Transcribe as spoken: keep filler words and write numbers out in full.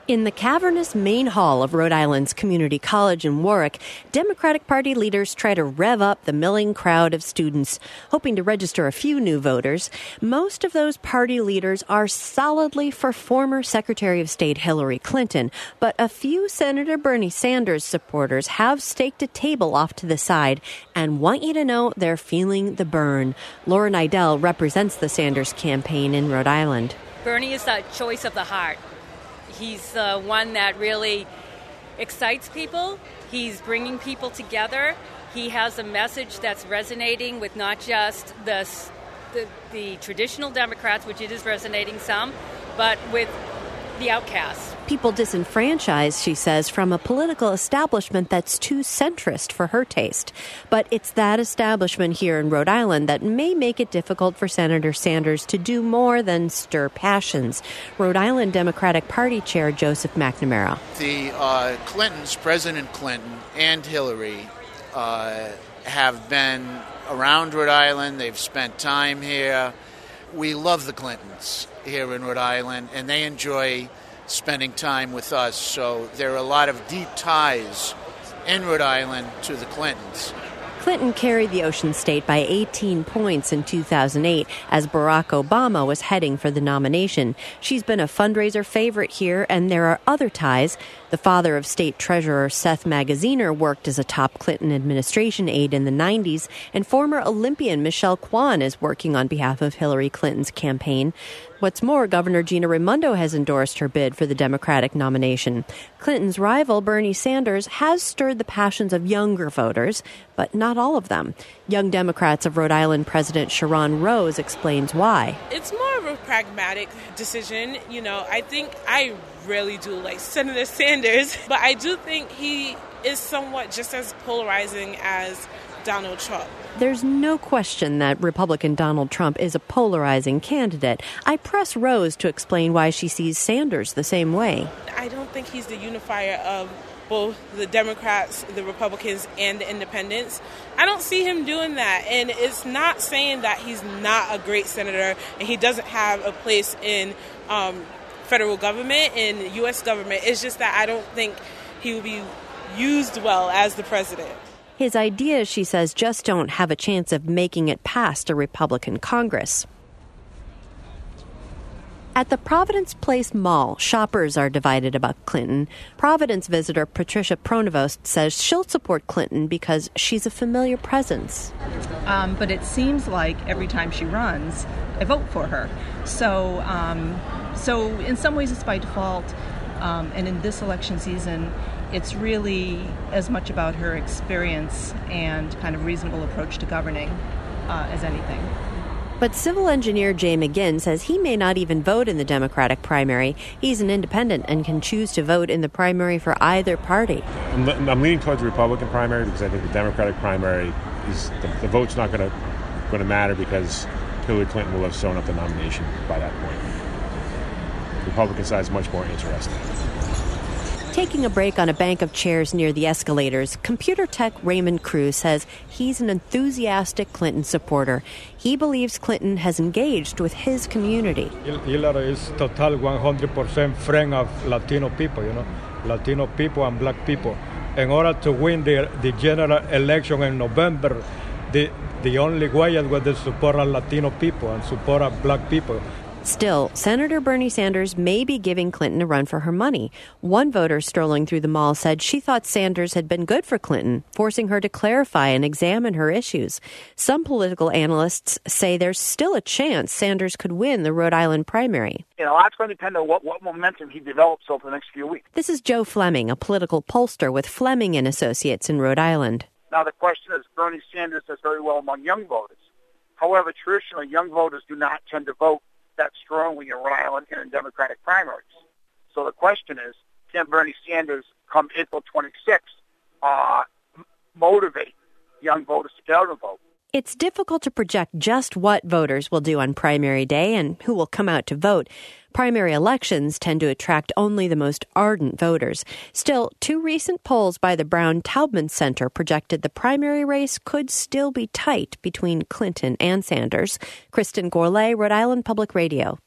In the cavernous main hall of Rhode Island's Community College in Warwick, Democratic Party leaders try to rev up the milling crowd of students, hoping to register a few new voters. Most of those party leaders are solidly for former Secretary of State Hillary Clinton, but a few Senator Bernie Sanders supporters have staked a table off to the side and want you to know they're feeling the burn. Laura Nidell represents the Sanders campaign in Rhode Island. Bernie is the choice of the heart. He's the one that really excites people. He's bringing people together. He has a message that's resonating with not just the, the, the traditional Democrats, which it is resonating some, but with the outcasts. People disenfranchised, she says, from a political establishment that's too centrist for her taste. But it's that establishment here in Rhode Island that may make it difficult for Senator Sanders to do more than stir passions. Rhode Island Democratic Party Chair Joseph McNamara. The uh, Clintons, President Clinton and Hillary, uh, have been around Rhode Island. They've spent time here. We love the Clintons here in Rhode Island, and they enjoy spending time with us. So there are a lot of deep ties in Rhode Island to the Clintons. Clinton carried the Ocean State by eighteen points in two thousand eight as Barack Obama was heading for the nomination. She's been a fundraiser favorite here, and there are other ties. The father of State Treasurer Seth Magaziner worked as a top Clinton administration aide in the nineties, and former Olympian Michelle Kwan is working on behalf of Hillary Clinton's campaign. What's more, Governor Gina Raimondo has endorsed her bid for the Democratic nomination. Clinton's rival, Bernie Sanders, has stirred the passions of younger voters, but not all of them. Young Democrats of Rhode Island President Sherron Rose explains why. It's more of a pragmatic decision. You know, I think I really do like Senator Sanders, but I do think he is somewhat just as polarizing as Donald Trump. There's no question that Republican Donald Trump is a polarizing candidate. I press Rose to explain why she sees Sanders the same way. I don't think he's the unifier of both the Democrats, the Republicans, and the independents. I don't see him doing that. And it's not saying that he's not a great senator and he doesn't have a place in um, federal government and U S government. It's just that I don't think he will be used well as the president. His ideas, she says, just don't have a chance of making it past a Republican Congress. At the Providence Place Mall, shoppers are divided about Clinton. Providence visitor Patricia Pronovost says she'll support Clinton because she's a familiar presence. Um, but it seems like every time she runs, I vote for her. So, um, so in some ways it's by default. Um, and in this election season, it's really as much about her experience and kind of reasonable approach to governing uh, as anything. But civil engineer Jay McGinn says he may not even vote in the Democratic primary. He's an independent and can choose to vote in the primary for either party. I'm, I'm leaning towards the Republican primary because I think the Democratic primary is the, the vote's not going to going to matter because Hillary Clinton will have sewn up the nomination by that point. The Republican side is much more interesting. Taking a break on a bank of chairs near the escalators, computer tech Raymond Cruz says he's an enthusiastic Clinton supporter. He believes Clinton has engaged with his community. Hillary is total one hundred percent friend of Latino people, you know, Latino people and black people. In order to win the, the general election in November, the, the only way was to support Latino people and support black people. Still, Senator Bernie Sanders may be giving Clinton a run for her money. One voter strolling through the mall said she thought Sanders had been good for Clinton, forcing her to clarify and examine her issues. Some political analysts say there's still a chance Sanders could win the Rhode Island primary. You know, a lot's going to depend on what, what momentum he develops over the next few weeks. This is Joe Fleming, a political pollster with Fleming and Associates in Rhode Island. Now, the question is, Bernie Sanders does very well among young voters. However, traditionally, young voters do not tend to vote that strongly in Rhode Island and in Democratic primaries. So the question is, can Bernie Sanders, come April twenty-sixth, uh, motivate young voters to go to vote? It's difficult to project just what voters will do on primary day and who will come out to vote. Primary elections tend to attract only the most ardent voters. Still, two recent polls by the Brown Taubman Center projected the primary race could still be tight between Clinton and Sanders. Kristen Gourlay, Rhode Island Public Radio.